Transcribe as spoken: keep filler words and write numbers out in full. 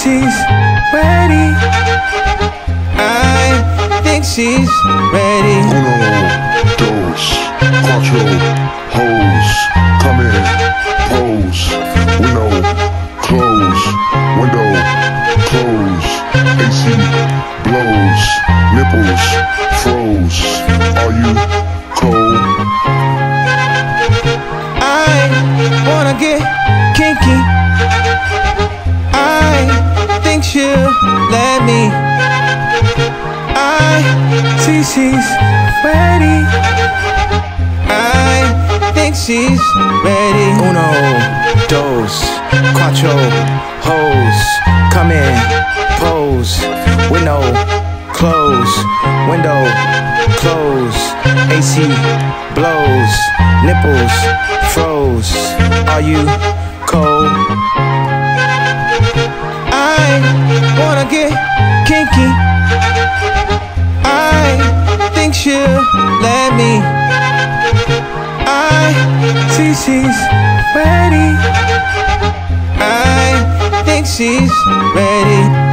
she's ready. I think she's ready. Uno, dos, cuatro, hoes, come in, pose, window, close, window, close, A C, blows, nipples, froze, are you cold? I wanna get kinky. I think she'll let me. I see she's ready. I think she's ready. Uno, dos, cuatro, hoes, come in, pose, window, close, window, close, A C, blows, nipples, froze, are you cold? I wanna get kinky. I think she'll let me. I see she's ready. I think she's ready.